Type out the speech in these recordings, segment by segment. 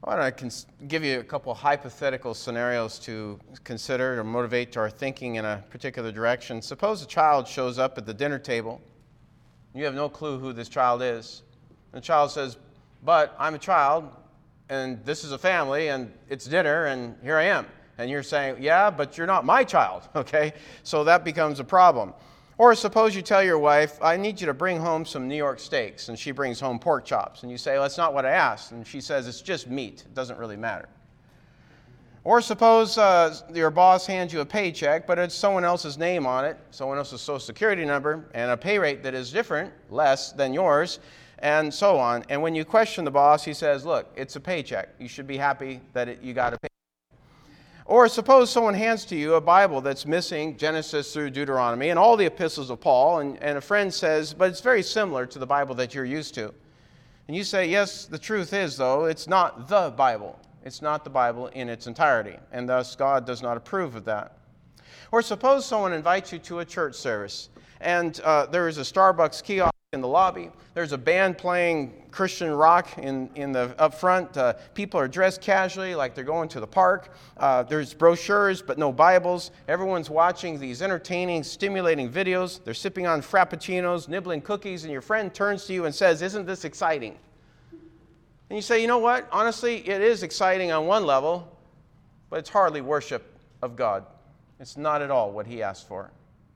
I want to give you a couple hypothetical scenarios to consider or motivate our thinking in a particular direction. Suppose a child shows up at the dinner table. You have no clue who this child is. And the child says, "But I'm a child, and this is a family, and it's dinner, and here I am." And you're saying, "Yeah, but you're not my child," okay? So that becomes a problem. Or suppose you tell your wife, "I need you to bring home some New York steaks," and she brings home pork chops. And you say, "Well, that's not what I asked." And she says, "It's just meat. It doesn't really matter." Or suppose your boss hands you a paycheck, but it's someone else's name on it, someone else's social security number, and a pay rate that is different, less than yours, and so on. And when you question the boss, he says, "Look, it's a paycheck. You should be happy that you got a paycheck." Or suppose someone hands to you a Bible that's missing Genesis through Deuteronomy and all the epistles of Paul, and a friend says, "But it's very similar to the Bible that you're used to." And you say, "Yes, the truth is, though, it's not the Bible. It's not the Bible in its entirety, and thus God does not approve of that." Or suppose someone invites you to a church service, and there is a Starbucks kiosk in the lobby. There's a band playing Christian rock in the up front. People are dressed casually like they're going to the park. There's brochures but no Bibles. Everyone's watching these entertaining, stimulating videos. They're sipping on frappuccinos, nibbling cookies, and your friend turns to you and says, "Isn't this exciting?" And you say, "You know what? Honestly, it is exciting on one level, but it's hardly worship of God. It's not at all what He asked for."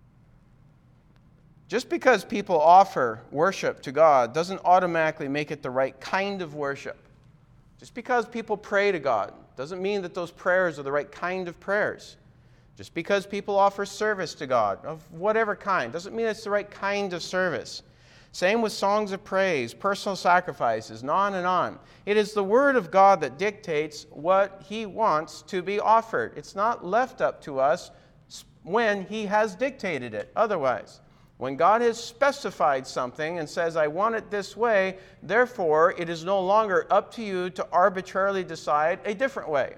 Just because people offer worship to God doesn't automatically make it the right kind of worship. Just because people pray to God doesn't mean that those prayers are the right kind of prayers. Just because people offer service to God of whatever kind doesn't mean it's the right kind of service. Same with songs of praise, personal sacrifices, and on and on. It is the Word of God that dictates what He wants to be offered. It's not left up to us when He has dictated it otherwise. When God has specified something and says, "I want it this way," therefore it is no longer up to you to arbitrarily decide a different way.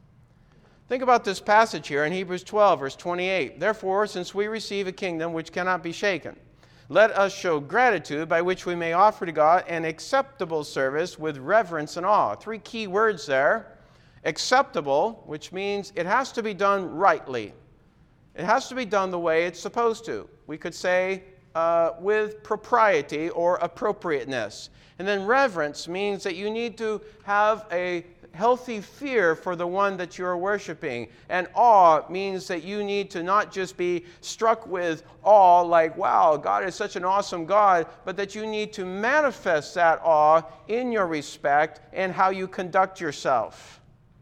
Think about this passage here in Hebrews 12, verse 28. "Therefore, since we receive a kingdom which cannot be shaken, let us show gratitude by which we may offer to God an acceptable service with reverence and awe." Three key words there. Acceptable, which means it has to be done rightly. It has to be done the way it's supposed to. We could say with propriety or appropriateness. And then reverence means that you need to have a healthy fear for the one that you are worshiping. And awe means that you need to not just be struck with awe like, "Wow, God is such an awesome God," but that you need to manifest that awe in your respect and how you conduct yourself.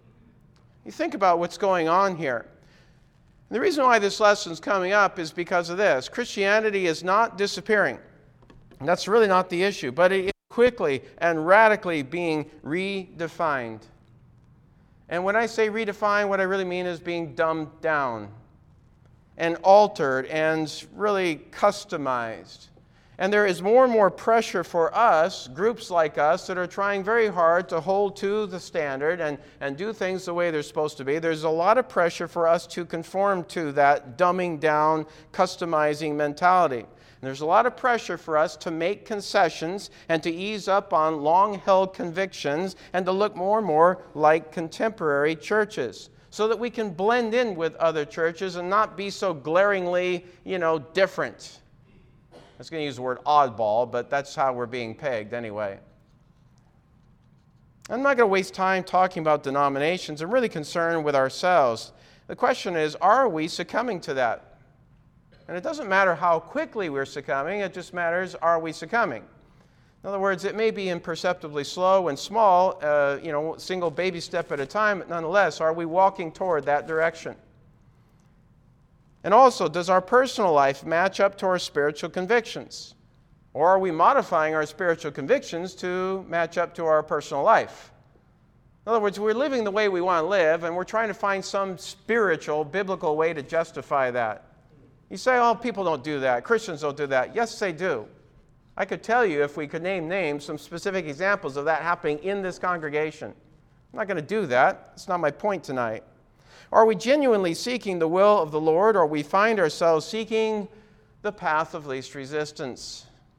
You think about what's going on here. And the reason why this lesson is coming up is because of this. Christianity is not disappearing. And that's really not the issue, but it is quickly and radically being redefined. And when I say redefined, what I really mean is being dumbed down and altered and really customized. And there is more and more pressure for us, groups like us, that are trying very hard to hold to the standard and do things the way they're supposed to be. There's a lot of pressure for us to conform to that dumbing down, customizing mentality. And there's a lot of pressure for us to make concessions and to ease up on long-held convictions and to look more and more like contemporary churches, so that we can blend in with other churches and not be so glaringly, different. I was going to use the word oddball, but that's how we're being pegged anyway. I'm not going to waste time talking about denominations. I'm really concerned with ourselves. The question is, are we succumbing to that? And it doesn't matter how quickly we're succumbing. It just matters, are we succumbing? In other words, it may be imperceptibly slow and small, single baby step at a time, but nonetheless, are we walking toward that direction? And also, does our personal life match up to our spiritual convictions? Or are we modifying our spiritual convictions to match up to our personal life? In other words, we're living the way we want to live, and we're trying to find some spiritual, biblical way to justify that. You say, "Oh, people don't do that. Christians don't do that." Yes, they do. I could tell you, if we could name names, some specific examples of that happening in this congregation. I'm not going to do that. It's not my point tonight. Are we genuinely seeking the will of the Lord, or we find ourselves seeking the path of least resistance?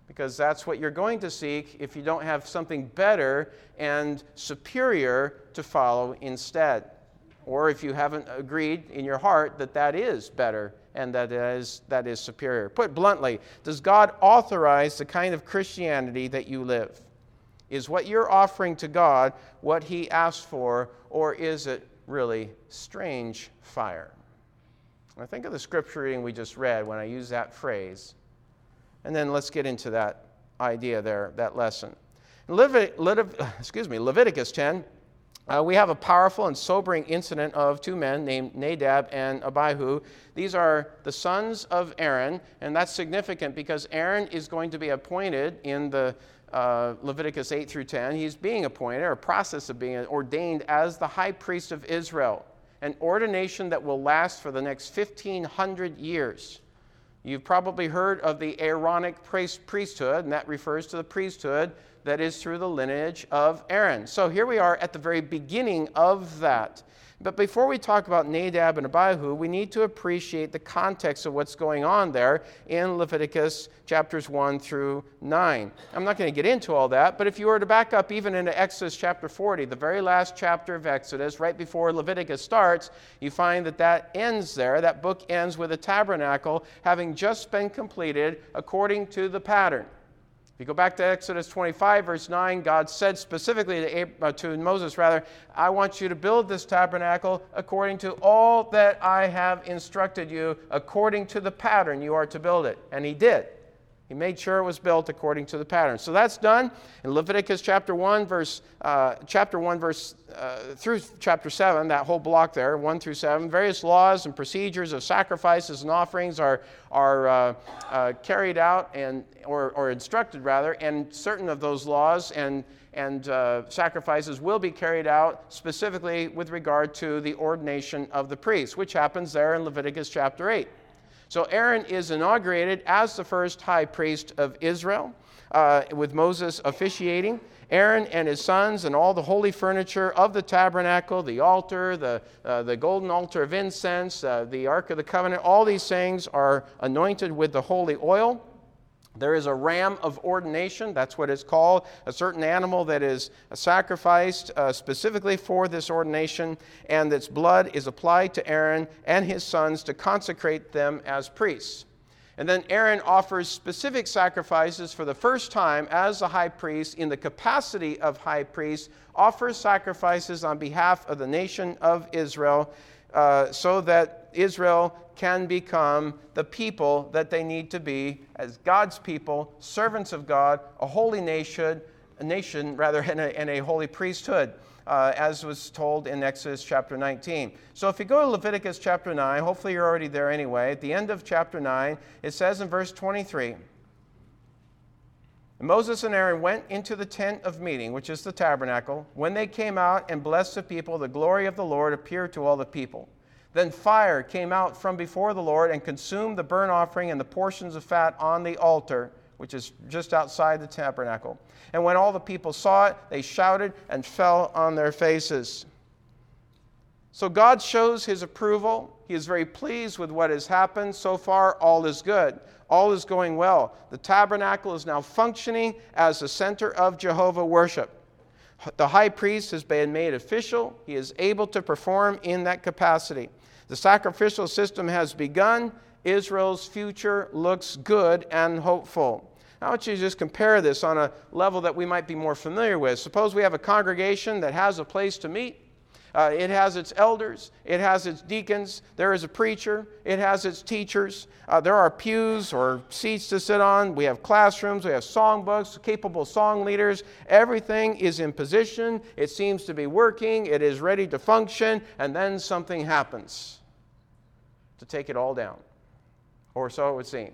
because that's what you're going to seek if you don't have something better and superior to follow instead. Or if you haven't agreed in your heart that that is better and that is superior. Put bluntly, does God authorize the kind of Christianity that you live? Is what you're offering to God what He asks for, or is it really strange fire? I think of the scripture reading we just read when I use that phrase. And then let's get into that idea there, that lesson. In Leviticus 10, we have a powerful and sobering incident of two men named Nadab and Abihu. These are the sons of Aaron, and that's significant because Aaron is going to be appointed in the Leviticus 8 through 10. He's being appointed, or a process of being ordained as the high priest of Israel, an ordination that will last for the next 1,500 years. You've probably heard of the Aaronic priesthood, and that refers to the priesthood that is through the lineage of Aaron. So here we are at the very beginning of that. But before we talk about Nadab and Abihu, we need to appreciate the context of what's going on there in Leviticus chapters 1 through 9. I'm not going to get into all that, but if you were to back up even into Exodus chapter 40, the very last chapter of Exodus, right before Leviticus starts, you find that ends there. That book ends with a tabernacle having just been completed according to the pattern. If you go back to Exodus 25, verse 9, God said specifically to Moses, I want you to build this tabernacle according to all that I have instructed you, according to the pattern you are to build it. And He did. He made sure it was built according to the pattern. So that's done. In Leviticus chapter 1, through chapter 7, that whole block there, 1 through 7, various laws and procedures of sacrifices and offerings are carried out or instructed rather, and certain of those laws and sacrifices will be carried out specifically with regard to the ordination of the priest, which happens there in Leviticus chapter 8. So Aaron is inaugurated as the first high priest of Israel, with Moses officiating. Aaron and his sons and all the holy furniture of the tabernacle, the altar, the golden altar of incense, the Ark of the Covenant, all these things are anointed with the holy oil. There is a ram of ordination, that's what it's called, a certain animal that is sacrificed specifically for this ordination, and its blood is applied to Aaron and his sons to consecrate them as priests. And then Aaron offers specific sacrifices for the first time as the high priest in the capacity of high priest, offers sacrifices on behalf of the nation of Israel so that Israel can become the people that they need to be as God's people, servants of God, a holy nation, and a holy priesthood, as was told in Exodus chapter 19. So if you go to Leviticus chapter 9, hopefully you're already there anyway, at the end of chapter 9, it says in verse 23, Moses and Aaron went into the tent of meeting, which is the tabernacle. When they came out and blessed the people, the glory of the Lord appeared to all the people. Then fire came out from before the Lord and consumed the burnt offering and the portions of fat on the altar, which is just outside the tabernacle. And when all the people saw it, they shouted and fell on their faces. So God shows His approval. He is very pleased with what has happened. So far, all is good. All is going well. The tabernacle is now functioning as the center of Jehovah worship. The high priest has been made official. He is able to perform in that capacity. The sacrificial system has begun. Israel's future looks good and hopeful. Now, I want you to just compare this on a level that we might be more familiar with. Suppose we have a congregation that has a place to meet. It has its elders. It has its deacons. There is a preacher. It has its teachers. There are pews or seats to sit on. We have classrooms. We have songbooks, capable song leaders. Everything is in position. It seems to be working. It is ready to function. And then something happens to take it all down. Or so it would seem.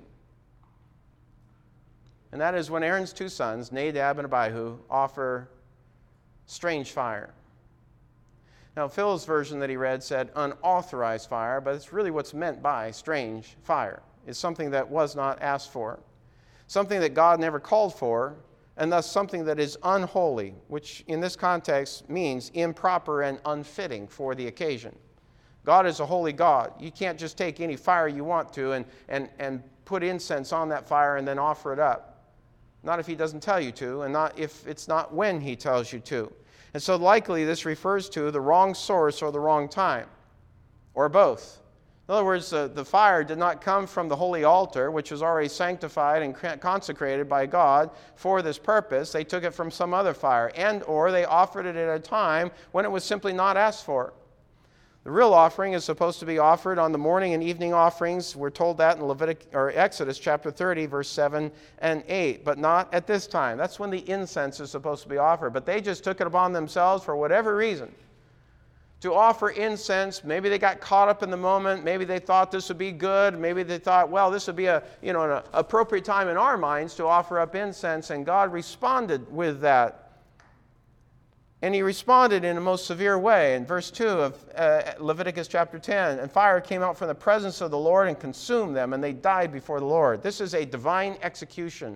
And that is when Aaron's two sons, Nadab and Abihu, offer strange fire. Now, Phil's version that he read said unauthorized fire, but it's really what's meant by strange fire. It's something that was not asked for, something that God never called for, and thus something that is unholy, which in this context means improper and unfitting for the occasion. God is a holy God. You can't just take any fire you want to and put incense on that fire and then offer it up. Not if he doesn't tell you to, and not if it's not when he tells you to. And so likely this refers to the wrong source or the wrong time, or both. In other words, the fire did not come from the holy altar, which was already sanctified and consecrated by God for this purpose. They took it from some other fire, and or they offered it at a time when it was simply not asked for. The real offering is supposed to be offered on the morning and evening offerings. We're told that in Exodus chapter 30, verse 7 and 8, but not at this time. That's when the incense is supposed to be offered. But they just took it upon themselves for whatever reason to offer incense. Maybe they got caught up in the moment. Maybe they thought this would be good. Maybe they thought, well, this would be an appropriate time in our minds to offer up incense. And God responded with that. And he responded in a most severe way. In verse 2 of Leviticus chapter 10, and fire came out from the presence of the Lord and consumed them, and they died before the Lord. This is a divine execution.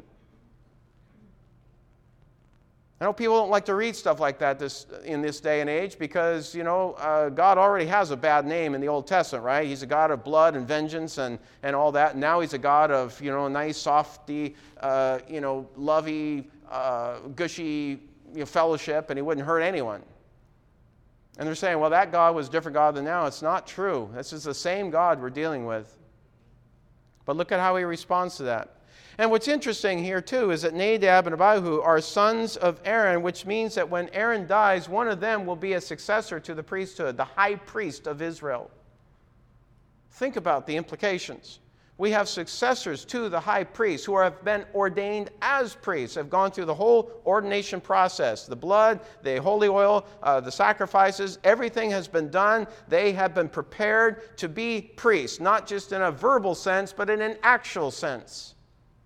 I know people don't like to read stuff like that in this day and age because, God already has a bad name in the Old Testament, right? He's a God of blood and vengeance and all that. And now he's a God of, nice, softy, lovey, gushy, fellowship, and he wouldn't hurt anyone. And they're saying, well, that God was a different God than now. It's not true. This is the same God we're dealing with. But look at how he responds to that. And what's interesting here, too, is that Nadab and Abihu are sons of Aaron, which means that when Aaron dies, one of them will be a successor to the priesthood, the high priest of Israel. Think about the implications. We have successors to the high priest who have been ordained as priests, have gone through the whole ordination process. The blood, the holy oil, the sacrifices, everything has been done. They have been prepared to be priests, not just in a verbal sense, but in an actual sense.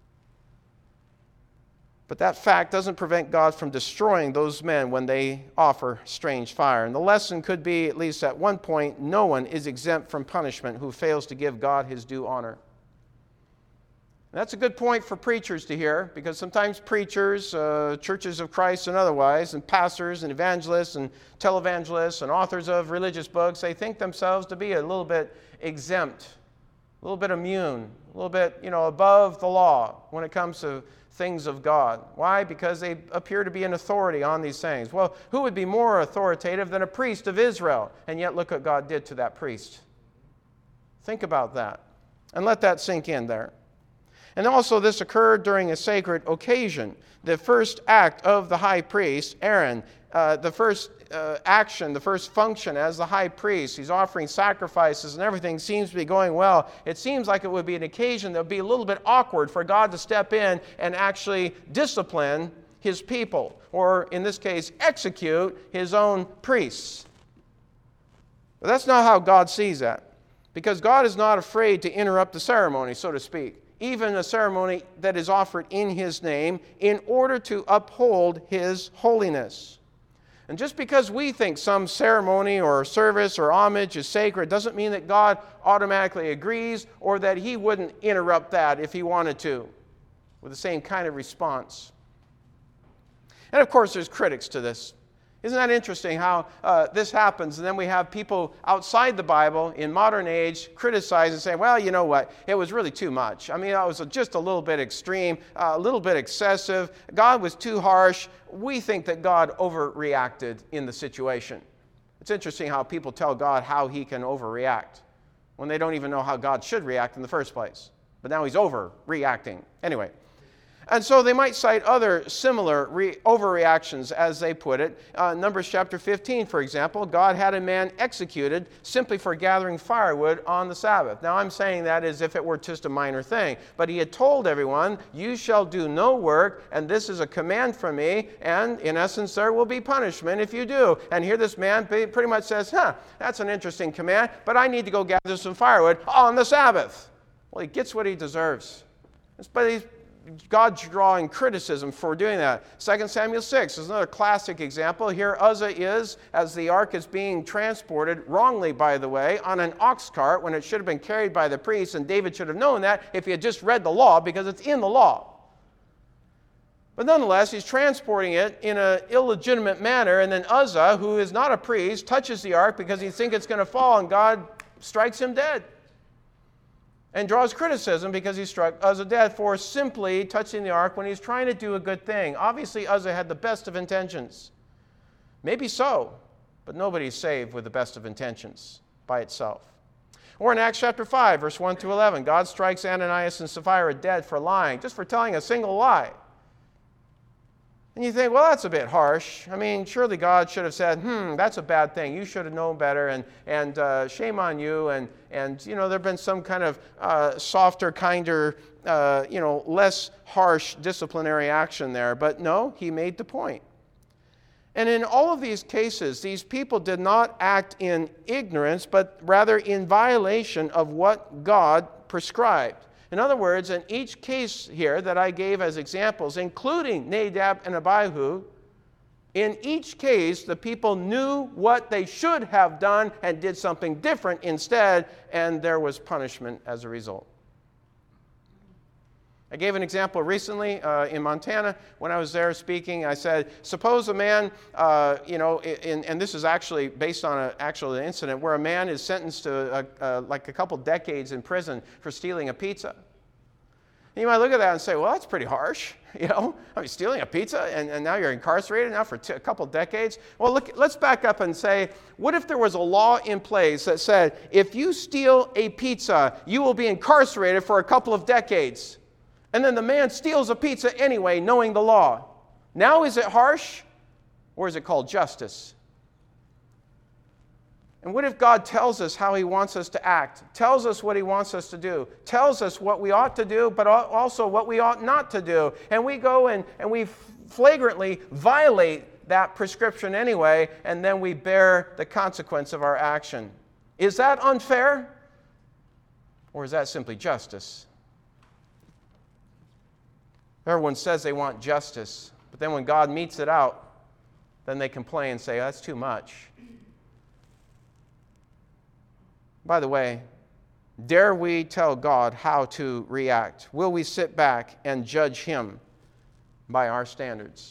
But that fact doesn't prevent God from destroying those men when they offer strange fire. And the lesson could be, at least at one point, no one is exempt from punishment who fails to give God his due honor. And that's a good point for preachers to hear, because sometimes preachers, churches of Christ and otherwise, and pastors and evangelists and televangelists and authors of religious books, they think themselves to be a little bit exempt, a little bit immune, a little bit, above the law when it comes to things of God. Why? Because they appear to be an authority on these things. Well, who would be more authoritative than a priest of Israel? And yet look what God did to that priest. Think about that. And let that sink in there. And also this occurred during a sacred occasion. The first act of the high priest, Aaron, the first action, the first function as the high priest, he's offering sacrifices and everything seems to be going well. It seems like it would be an occasion that would be a little bit awkward for God to step in and actually discipline his people, or in this case, execute his own priests. But that's not how God sees that, because God is not afraid to interrupt the ceremony, so to speak, even a ceremony that is offered in his name, in order to uphold his holiness. And just because we think some ceremony or service or homage is sacred doesn't mean that God automatically agrees, or that he wouldn't interrupt that if he wanted to, with the same kind of response. And of course, there's critics to this. Isn't that interesting how this happens? And then we have people outside the Bible in modern age criticize and say, well, you know what? It was really too much. I mean, it was just a little bit extreme, a little bit excessive. God was too harsh. We think that God overreacted in the situation. It's interesting how people tell God how he can overreact when they don't even know how God should react in the first place. But now he's overreacting. Anyway. And so they might cite other similar overreactions, as they put it. Numbers chapter 15, for example, God had a man executed simply for gathering firewood on the Sabbath. Now, I'm saying that as if it were just a minor thing. But he had told everyone, you shall do no work, and this is a command from me, and in essence, there will be punishment if you do. And here this man pretty much says, that's an interesting command, but I need to go gather some firewood on the Sabbath. Well, he gets what he deserves. But God's drawing criticism for doing that. 2 Samuel 6 is another classic example. Here Uzzah is, as the ark is being transported, wrongly by the way, on an ox cart when it should have been carried by the priests, and David should have known that if he had just read the law, because it's in the law. But nonetheless, he's transporting it in an illegitimate manner, and then Uzzah, who is not a priest, touches the ark because he thinks it's going to fall, and God strikes him dead. and draws criticism because he struck Uzzah dead for simply touching the ark when he's trying to do a good thing. Obviously, Uzzah had the best of intentions. Maybe so, but nobody's saved with the best of intentions by itself. Or in Acts chapter 5, verse 1 through 11, God strikes Ananias and Sapphira dead for lying, just for telling a single lie. And you think, well, that's a bit harsh. I mean, surely God should have said, that's a bad thing. You should have known better, and shame on you. And there have been some kind of softer, kinder, less harsh disciplinary action there. But no, he made the point. And in all of these cases, these people did not act in ignorance, but rather in violation of what God prescribed. In other words, in each case here that I gave as examples, including Nadab and Abihu, in each case, the people knew what they should have done and did something different instead, and there was punishment as a result. I gave an example recently in Montana when I was there speaking. I said, suppose a man, and this is actually based on an actual incident, where a man is sentenced to a couple decades in prison for stealing a pizza. And you might look at that and say, well, that's pretty harsh. Stealing a pizza and now you're incarcerated now for a couple decades. Well, look, let's back up and say, what if there was a law in place that said, if you steal a pizza, you will be incarcerated for a couple of decades? And then the man steals a pizza anyway, knowing the law. Now is it harsh, or is it called justice? And what if God tells us how he wants us to act, tells us what he wants us to do, tells us what we ought to do, but also what we ought not to do, and we go and we flagrantly violate that prescription anyway, and then we bear the consequence of our action? Is that unfair, or is that simply justice? Everyone says they want justice, but then when God metes it out, then they complain and say, that's too much. By the way, dare we tell God how to react? Will we sit back and judge him by our standards?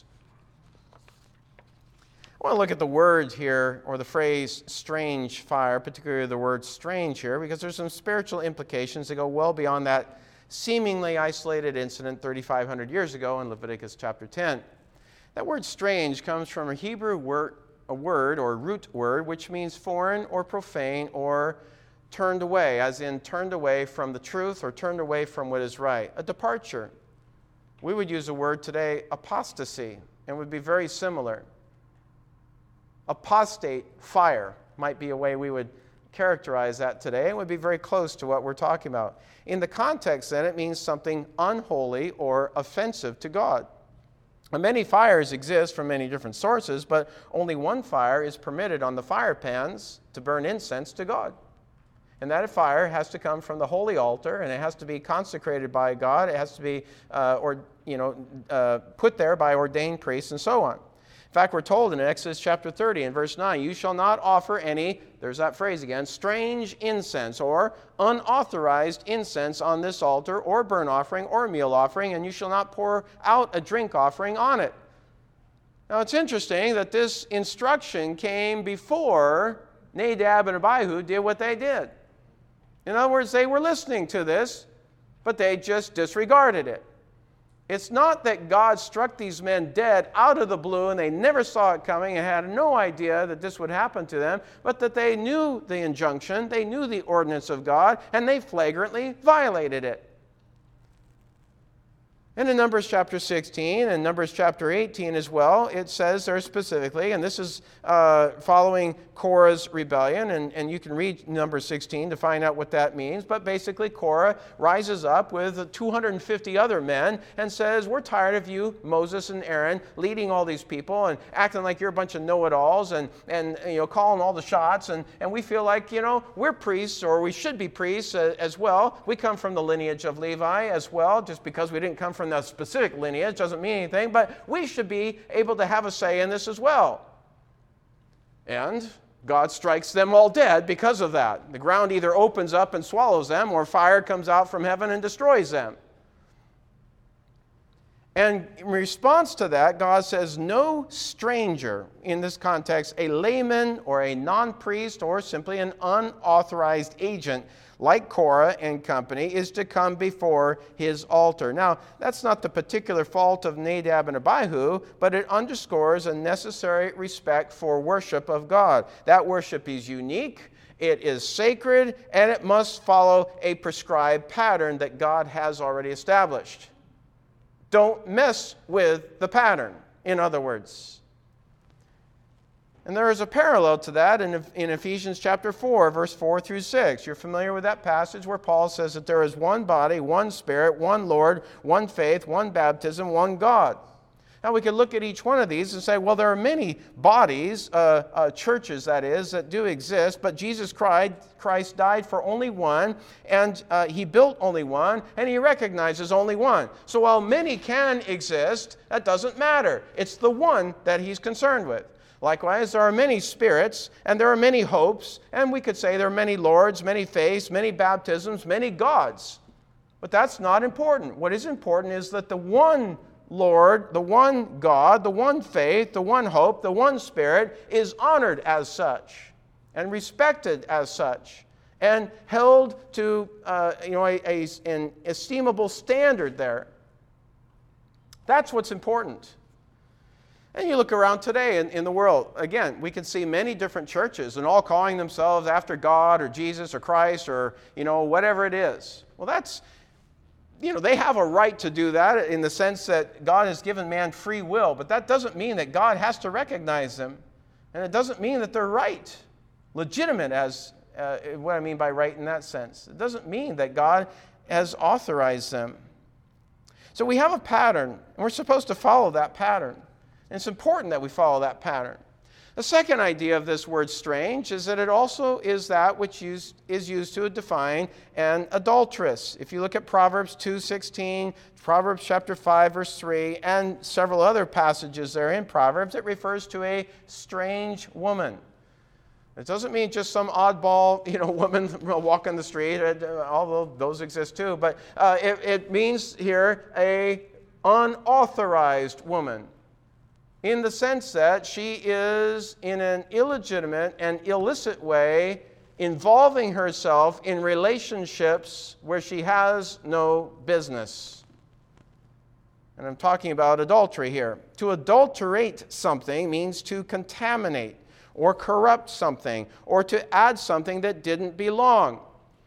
I want to look at the word here, or the phrase strange fire, particularly the word strange here, because there's some spiritual implications that go well beyond that seemingly isolated incident 3,500 years ago in Leviticus chapter 10. That word strange comes from a Hebrew word or root word, which means foreign or profane or turned away, as in turned away from the truth or turned away from what is right. A departure. We would use a word today, apostasy, and would be very similar. Apostate fire might be a way we would characterize that today. It would be very close to what we're talking about. In the context, then, it means something unholy or offensive to God. Now, many fires exist from many different sources, but only one fire is permitted on the fire pans to burn incense to God. And that fire has to come from the holy altar, and it has to be consecrated by God. It has to be put there by ordained priests and so on. In fact, we're told in Exodus chapter 30 and verse 9, you shall not offer any, there's that phrase again, strange incense or unauthorized incense on this altar or burnt offering or meal offering, and you shall not pour out a drink offering on it. Now, it's interesting that this instruction came before Nadab and Abihu did what they did. In other words, they were listening to this, but they just disregarded it. It's not that God struck these men dead out of the blue and they never saw it coming and had no idea that this would happen to them, but that they knew the injunction, they knew the ordinance of God, and they flagrantly violated it. And in Numbers chapter 16 and Numbers chapter 18 as well, it says there specifically, and this is following Korah's rebellion, and you can read Numbers 16 to find out what that means, but basically Korah rises up with 250 other men and says, we're tired of you, Moses and Aaron, leading all these people and acting like you're a bunch of know-it-alls and calling all the shots, and we feel like, we're priests, or we should be priests as well. We come from the lineage of Levi as well. Just because we didn't come from the specific lineage doesn't mean anything, but we should be able to have a say in this as well. And God strikes them all dead because of that. The ground either opens up and swallows them, or fire comes out from heaven and destroys them. And in response to that, God says, no stranger, in this context, a layman or a non-priest or simply an unauthorized agent like Korah and company, is to come before his altar. Now, that's not the particular fault of Nadab and Abihu, but it underscores a necessary respect for worship of God. That worship is unique, it is sacred, and it must follow a prescribed pattern that God has already established. Don't mess with the pattern, in other words. And there is a parallel to that in Ephesians chapter 4, verse 4 through 6. You're familiar with that passage where Paul says that there is one body, one Spirit, one Lord, one faith, one baptism, one God. Now we could look at each one of these and say, well, there are many bodies, churches that is, that do exist, but Jesus Christ died for only one, and he built only one, and he recognizes only one. So while many can exist, that doesn't matter. It's the one that he's concerned with. Likewise, there are many spirits, and there are many hopes, and we could say there are many lords, many faiths, many baptisms, many gods. But that's not important. What is important is that the one Lord, the one God, the one faith, the one hope, the one Spirit is honored as such and respected as such and held to an estimable standard there. That's what's important. And you look around today in the world, again, we can see many different churches and all calling themselves after God or Jesus or Christ or, whatever it is. Well, that's, they have a right to do that in the sense that God has given man free will, but that doesn't mean that God has to recognize them. And it doesn't mean that they're right, legitimate as what I mean by right in that sense. It doesn't mean that God has authorized them. So we have a pattern, and we're supposed to follow that pattern. And it's important that we follow that pattern. The second idea of this word strange is that it also is that which is used to define an adulteress. If you look at Proverbs 2:16, Proverbs chapter 5, verse 3, and several other passages there in Proverbs, it refers to a strange woman. It doesn't mean just some oddball, woman walking the street, although those exist too, but it means here a unauthorized woman, in the sense that she is in an illegitimate and illicit way involving herself in relationships where she has no business. And I'm talking about adultery here. To adulterate something means to contaminate or corrupt something or to add something that didn't belong.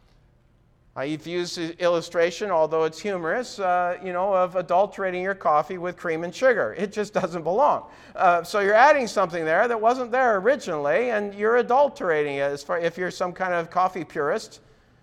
I've used the illustration, although it's humorous, of adulterating your coffee with cream and sugar. It just doesn't belong. So you're adding something there that wasn't there originally, and you're adulterating it. If you're some kind of coffee purist,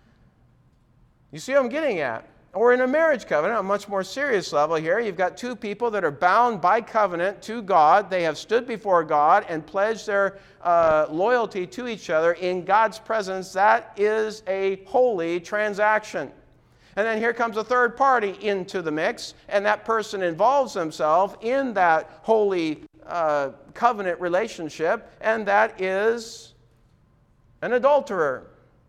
you see what I'm getting at? Or in a marriage covenant, a much more serious level here, you've got two people that are bound by covenant to God. They have stood before God and pledged their loyalty to each other in God's presence. That is a holy transaction. And then here comes a third party into the mix, and that person involves himself in that holy covenant relationship, and that is an adulterer.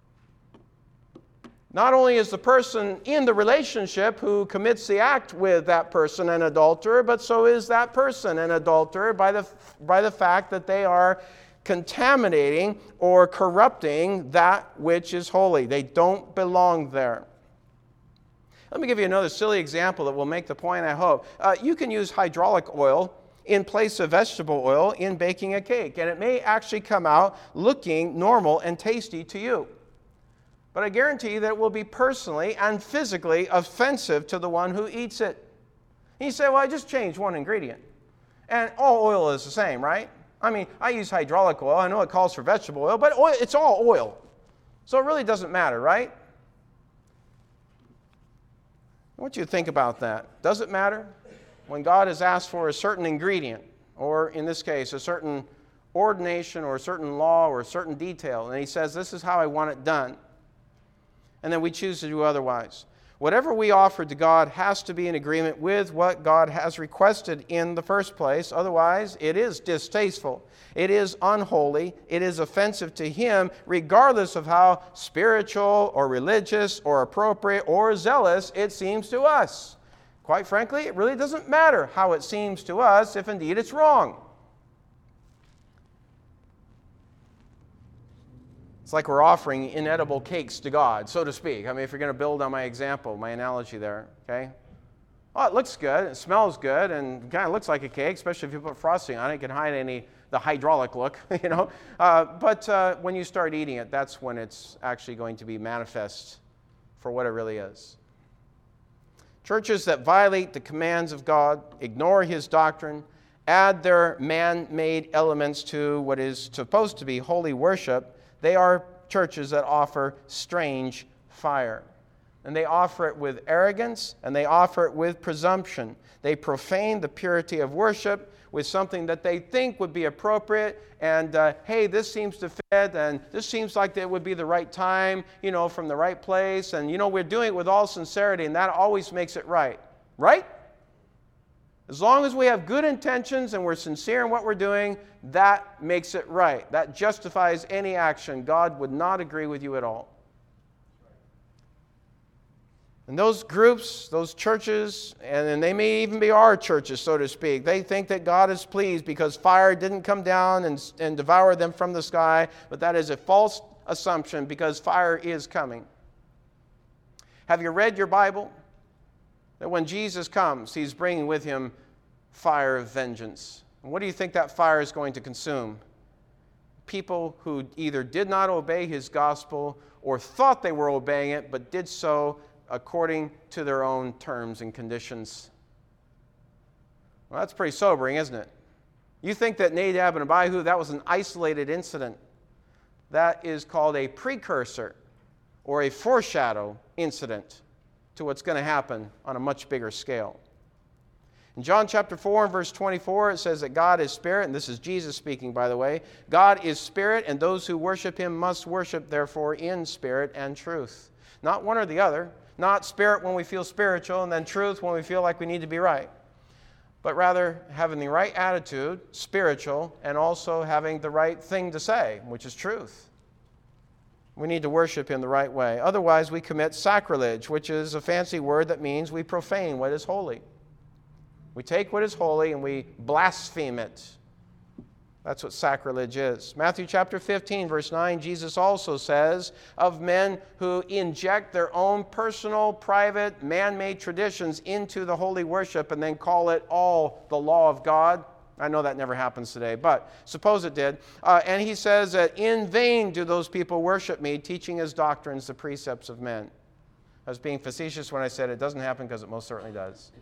Not only is the person in the relationship who commits the act with that person an adulterer, but so is that person an adulterer by the fact that they are contaminating or corrupting that which is holy. They don't belong there. Let me give you another silly example that will make the point, I hope. You can use hydraulic oil in place of vegetable oil in baking a cake, and it may actually come out looking normal and tasty to you. But I guarantee you that it will be personally and physically offensive to the one who eats it. And you say, well, I just changed one ingredient. And all oil is the same, right? I mean, I use hydraulic oil. I know it calls for vegetable oil, but oil, it's all oil. So it really doesn't matter, right? I want you to think about that. Does it matter? When God has asked for a certain ingredient, or in this case, a certain ordination or a certain law or a certain detail, and he says, this is how I want it done. And then we choose to do otherwise. Whatever we offer to God has to be in agreement with what God has requested in the first place. Otherwise, it is distasteful. It is unholy. It is offensive to Him, regardless of how spiritual or religious or appropriate or zealous it seems to us. Quite frankly, it really doesn't matter how it seems to us if indeed it's wrong. It's like we're offering inedible cakes to God, so to speak. I mean, if you're going to build on my example, my analogy there, okay? Oh, it looks good, it smells good, and kind of looks like a cake, especially if you put frosting on it. It can hide the hydraulic look, you know. But when you start eating it, that's when it's actually going to be manifest for what it really is. Churches that violate the commands of God, ignore His doctrine, add their man-made elements to what is supposed to be holy worship, they are churches that offer strange fire. And they offer it with arrogance, and they offer it with presumption. They profane the purity of worship with something that they think would be appropriate, and hey, this seems to fit, and this seems like it would be the right time, you know, from the right place, and you know, we're doing it with all sincerity, and that always makes it right. Right? As long as we have good intentions and we're sincere in what we're doing, that makes it right. That justifies any action. God would not agree with you at all. And those groups, those churches, and they may even be our churches, so to speak, they think that God is pleased because fire didn't come down and devour them from the sky, but that is a false assumption because fire is coming. Have you read your Bible? That when Jesus comes, He's bringing with Him fire of vengeance. And what do you think that fire is going to consume? People who either did not obey His gospel or thought they were obeying it, but did so according to their own terms and conditions. Well, that's pretty sobering, isn't it? You think that Nadab and Abihu, that was an isolated incident. That is called a precursor or a foreshadow incident to what's going to happen on a much bigger scale. In John chapter 4 and verse 24, it says that God is spirit, and this is Jesus speaking, by the way. God is spirit, and those who worship Him must worship, therefore, in spirit and truth. Not one or the other. Not spirit when we feel spiritual, and then truth when we feel like we need to be right. But rather having the right attitude, spiritual, and also having the right thing to say, which is truth. We need to worship Him the right way. Otherwise, we commit sacrilege, which is a fancy word that means we profane what is holy. We take what is holy and we blaspheme it. That's what sacrilege is. Matthew chapter 15, verse 9, Jesus also says of men who inject their own personal, private, man-made traditions into the holy worship and then call it all the law of God. I know that never happens today, but suppose it did. And He says that in vain do those people worship Me, teaching as doctrines the precepts of men. I was being facetious when I said it doesn't happen because it most certainly does.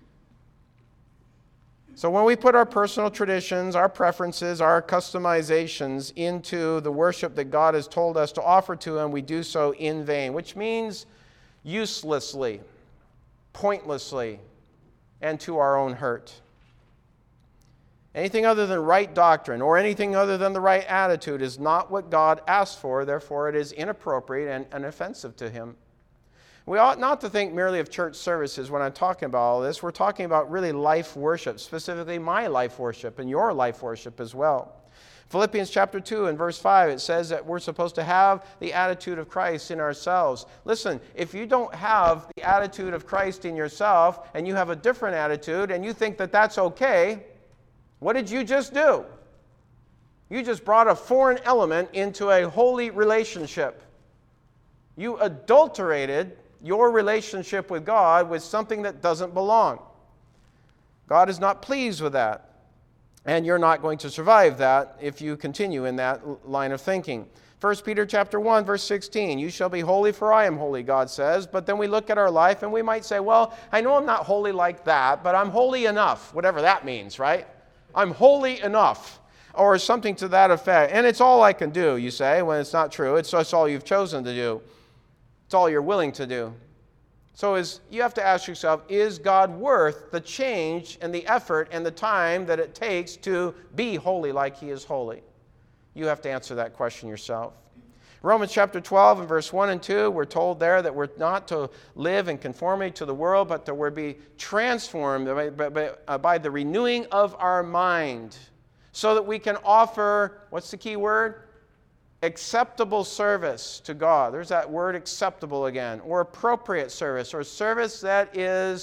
So when we put our personal traditions, our preferences, our customizations into the worship that God has told us to offer to Him, we do so in vain, which means uselessly, pointlessly, and to our own hurt. Anything other than right doctrine or anything other than the right attitude is not what God asked for, therefore it is inappropriate and offensive to Him. We ought not to think merely of church services when I'm talking about all this. We're talking about really life worship, specifically my life worship and your life worship as well. Philippians chapter 2 and verse 5, it says that we're supposed to have the attitude of Christ in ourselves. Listen, if you don't have the attitude of Christ in yourself and you have a different attitude and you think that that's okay, what did you just do? You just brought a foreign element into a holy relationship. You adulterated your relationship with God with something that doesn't belong. God is not pleased with that. And you're not going to survive that if you continue in that line of thinking. 1 Peter chapter 1, verse 16, you shall be holy for I am holy, God says. But then we look at our life and we might say, well, I know I'm not holy like that, but I'm holy enough, whatever that means, right? I'm holy enough, or something to that effect. And it's all I can do, you say, when it's not true. It's just all you've chosen to do. It's all you're willing to do. So you have to ask yourself, is God worth the change and the effort and the time that it takes to be holy like He is holy? You have to answer that question yourself. Romans chapter 12 and verse 1 and 2, we're told there that we're not to live in conformity to the world, but that we're to be transformed by the renewing of our mind so that we can offer, what's the key word? Acceptable service to God. There's that word acceptable again. Or appropriate service, or service that is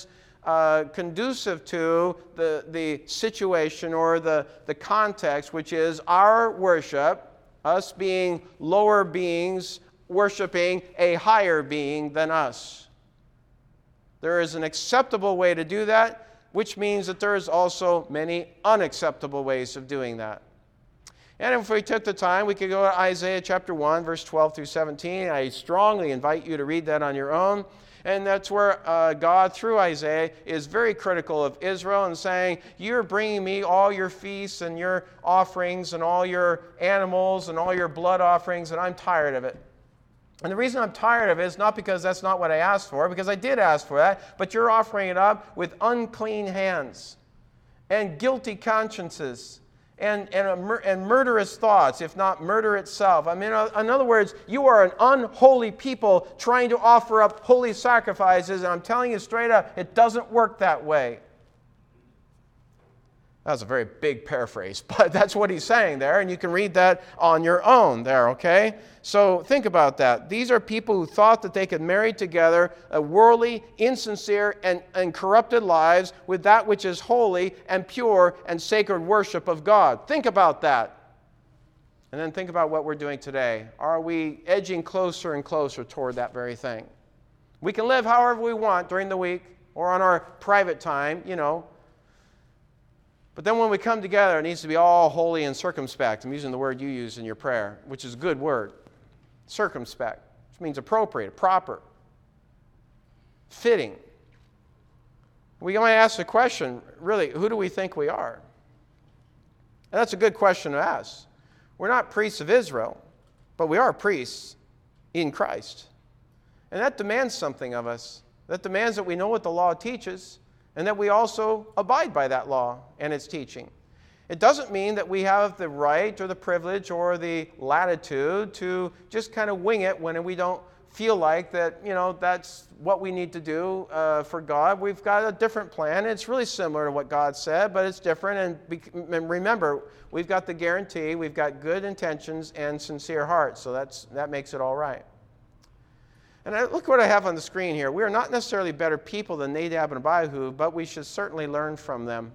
conducive to the situation or the context, which is our worship, us being lower beings worshiping a higher being than us. There is an acceptable way to do that, which means that there is also many unacceptable ways of doing that. And if we took the time, we could go to Isaiah chapter 1, verse 12 through 17. I strongly invite you to read that on your own. And that's where God, through Isaiah, is very critical of Israel and saying, you're bringing me all your feasts and your offerings and all your animals and all your blood offerings, and I'm tired of it. And the reason I'm tired of it is not because that's not what I asked for, because I did ask for that, but you're offering it up with unclean hands and guilty consciences and murderous thoughts, if not murder itself. I mean, in other words, you are an unholy people trying to offer up holy sacrifices, and I'm telling you straight up, it doesn't work that way. That was a very big paraphrase, but that's what he's saying there, and you can read that on your own there, okay? So think about that. These are people who thought that they could marry together a worldly, insincere, and corrupted lives with that which is holy and pure and sacred worship of God. Think about that. And then think about what we're doing today. Are we edging closer and closer toward that very thing? We can live however we want during the week or on our private time, But then when we come together, it needs to be all holy and circumspect. I'm using the word you use in your prayer, which is a good word. Circumspect, which means appropriate, proper, fitting. We might ask the question, really, who do we think we are? And that's a good question to ask. We're not priests of Israel, but we are priests in Christ. And that demands something of us. That demands that we know what the law teaches, and that we also abide by that law and its teaching. It doesn't mean that we have the right or the privilege or the latitude to just kind of wing it when we don't feel like that, that's what we need to do for God. We've got a different plan. It's really similar to what God said, but it's different. And remember, we've got the guarantee, we've got good intentions and sincere hearts, so that makes it all right. And look what I have on the screen here. We are not necessarily better people than Nadab and Abihu, but we should certainly learn from them.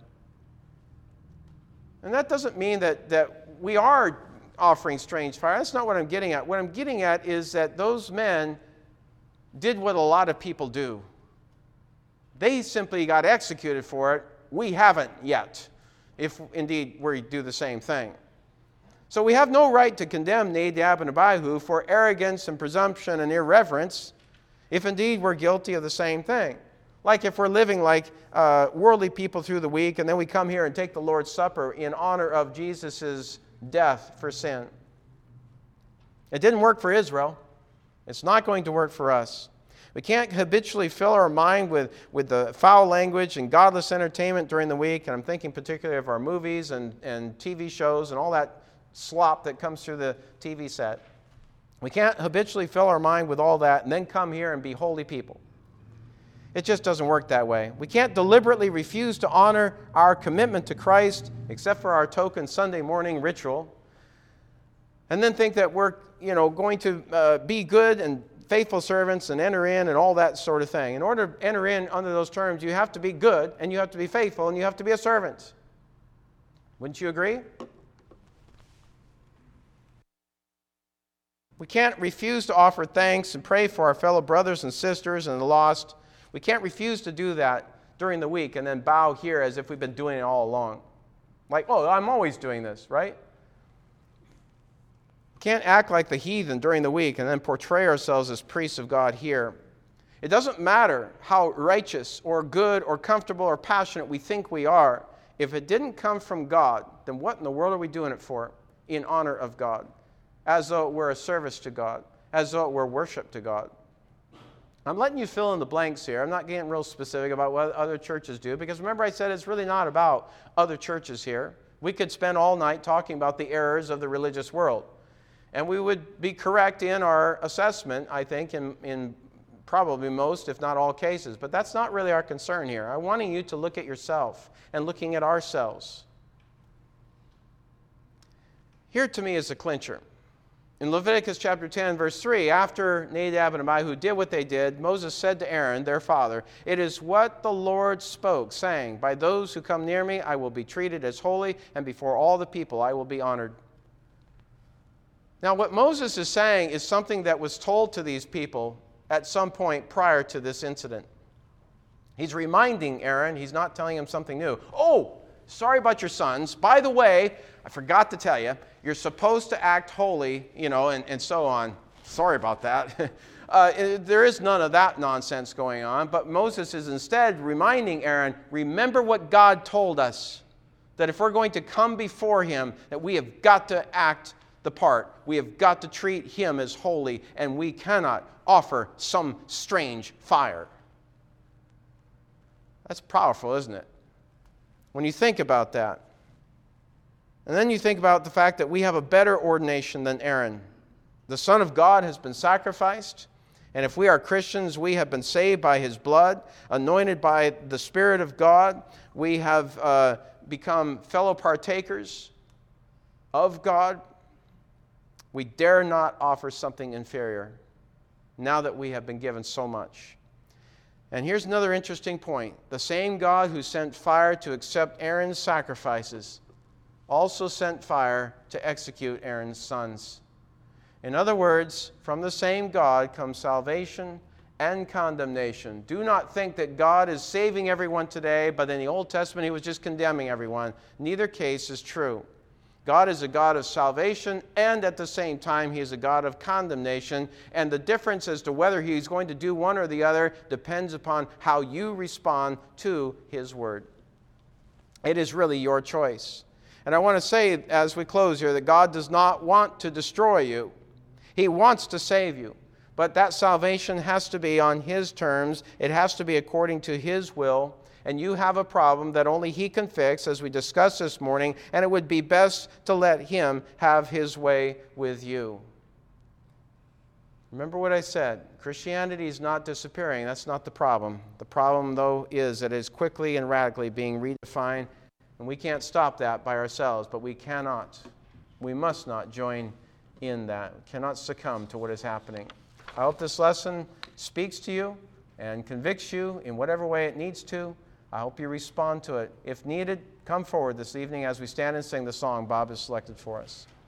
And that doesn't mean that we are offering strange fire. That's not what I'm getting at. What I'm getting at is that those men did what a lot of people do. They simply got executed for it. We haven't yet, if indeed we do the same thing. So we have no right to condemn Nadab and Abihu for arrogance and presumption and irreverence if indeed we're guilty of the same thing. Like if we're living like worldly people through the week and then we come here and take the Lord's Supper in honor of Jesus' death for sin. It didn't work for Israel. It's not going to work for us. We can't habitually fill our mind with the foul language and godless entertainment during the week, and I'm thinking particularly of our movies and TV shows and all that slop that comes through the TV set. We can't habitually fill our mind with all that and then come here and be holy people. It just doesn't work that way. We can't deliberately refuse to honor our commitment to Christ, except for our token Sunday morning ritual, and then think that we're going to be good and faithful servants and enter in and all that sort of thing. In order to enter in under those terms, you have to be good and you have to be faithful and you have to be a servant. Wouldn't you agree? We can't refuse to offer thanks and pray for our fellow brothers and sisters and the lost. We can't refuse to do that during the week and then bow here as if we've been doing it all along. Like, I'm always doing this, right? We can't act like the heathen during the week and then portray ourselves as priests of God here. It doesn't matter how righteous or good or comfortable or passionate we think we are. If it didn't come from God, then what in the world are we doing it for in honor of God? As though it were a service to God, as though it were worship to God. I'm letting you fill in the blanks here. I'm not getting real specific about what other churches do, because remember I said it's really not about other churches here. We could spend all night talking about the errors of the religious world. And we would be correct in our assessment, I think, in probably most, if not all cases. But that's not really our concern here. I'm wanting you to look at yourself and looking at ourselves. Here to me is the clincher. In Leviticus chapter 10, verse 3, after Nadab and Abihu did what they did, Moses said to Aaron, their father, "It is what the Lord spoke, saying, 'By those who come near me I will be treated as holy, and before all the people I will be honored.'" Now, what Moses is saying is something that was told to these people at some point prior to this incident. He's reminding Aaron, he's not telling him something new. "Oh, sorry about your sons. By the way, I forgot to tell you, you're supposed to act holy, and so on. Sorry about that." There is none of that nonsense going on, but Moses is instead reminding Aaron, remember what God told us, that if we're going to come before him, that we have got to act the part. We have got to treat him as holy, and we cannot offer some strange fire. That's powerful, isn't it? When you think about that. And then you think about the fact that we have a better ordination than Aaron. The Son of God has been sacrificed, and if we are Christians, we have been saved by his blood, anointed by the Spirit of God. We have become fellow partakers of God. We dare not offer something inferior now that we have been given so much. And here's another interesting point. The same God who sent fire to accept Aaron's sacrifices also sent fire to execute Aaron's sons. In other words, from the same God comes salvation and condemnation. Do not think that God is saving everyone today, but in the Old Testament he was just condemning everyone. Neither case is true. God is a God of salvation, and at the same time, he is a God of condemnation. And the difference as to whether he's going to do one or the other depends upon how you respond to his word. It is really your choice. And I want to say as we close here that God does not want to destroy you. He wants to save you. But that salvation has to be on his terms. It has to be according to his will. And you have a problem that only he can fix, as we discussed this morning, and it would be best to let him have his way with you. Remember what I said. Christianity is not disappearing. That's not the problem. The problem, though, is that it is quickly and radically being redefined, and we can't stop that by ourselves, but we must not join in that. We cannot succumb to what is happening. I hope this lesson speaks to you and convicts you in whatever way it needs to. I hope you respond to it. If needed, come forward this evening as we stand and sing the song Bob has selected for us.